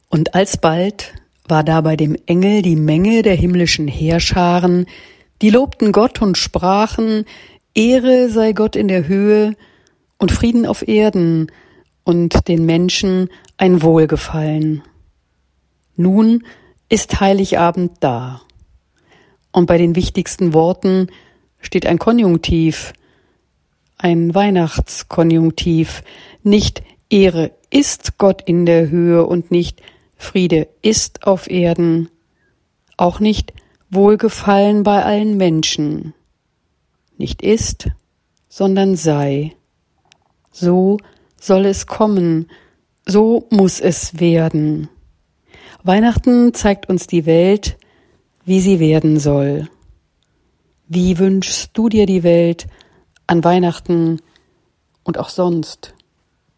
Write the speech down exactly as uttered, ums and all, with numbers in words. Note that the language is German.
Und alsbald war da bei dem Engel die Menge der himmlischen Heerscharen, die lobten Gott und sprachen, Ehre sei Gott in der Höhe und Frieden auf Erden und den Menschen ein Wohlgefallen. Nun ist Heiligabend da. Und bei den wichtigsten Worten steht ein Konjunktiv, ein Weihnachtskonjunktiv, nicht Ehre ist Gott in der Höhe und nicht Friede ist auf Erden, auch nicht Wohlgefallen bei allen Menschen, nicht ist, sondern sei. So soll es kommen, so muss es werden. Weihnachten zeigt uns die Welt, wie sie werden soll. Wie wünschst du dir die Welt an Weihnachten und auch sonst?